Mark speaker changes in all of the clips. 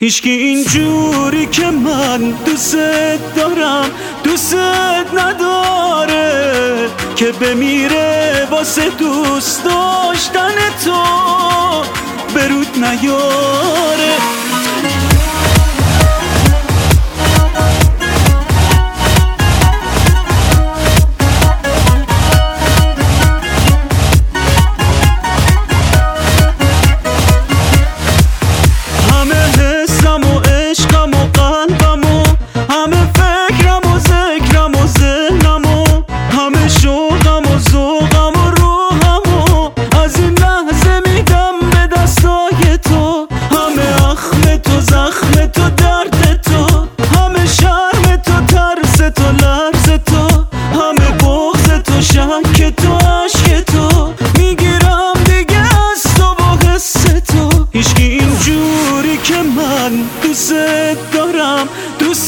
Speaker 1: هیچکی اینجوری که من دوست دارم دوست نداره که بمیره واسه دوست داشتن تو برود نیاره. دوست دارم دوست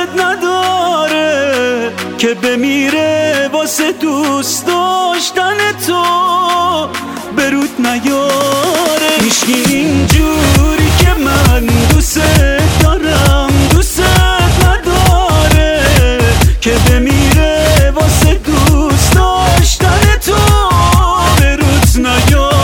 Speaker 1: نداره که بمیره واسه دوست داشتن تو برود نیاره. هیچکی اینجوری که من دوست دارم دوست نداره که بمیره واسه دوست داشتن تو برود نیاره.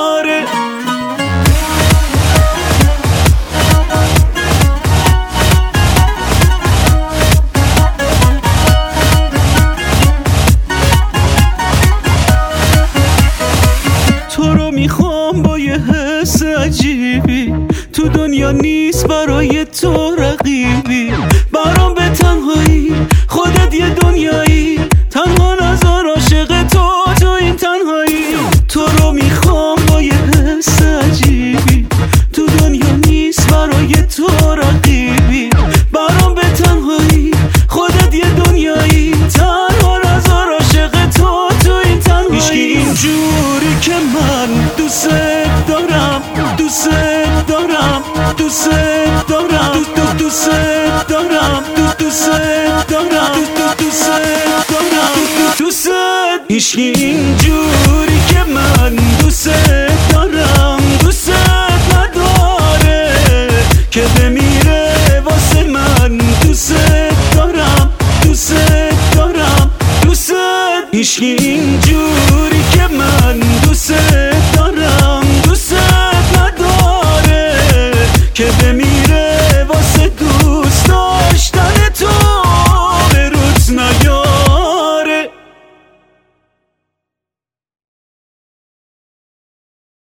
Speaker 1: تو رو میخوام با یه حس عجیبی، تو دنیا نیست برای تو رقیبی، برام به تنهایی خودت یه دنیایی، تنها نذار عاشق تو این تنهایی. تو رو میخوام با یه حس عجیبی، تو دنیا نیست برای تو رقیبی، برام به تنهایی خودت یه دنیایی، تنها نذار عاشق تو این تنهایی. هیچکی اینجوری که من دوست دارم دوست دارم دوست دارم دوست دارم دوست دارم دوست دارم دوست. هیچکی اینجوری که من دوست دارم دوست نداره که بمیره واسه من دوست دارم دوست دارم دوست. هیچکی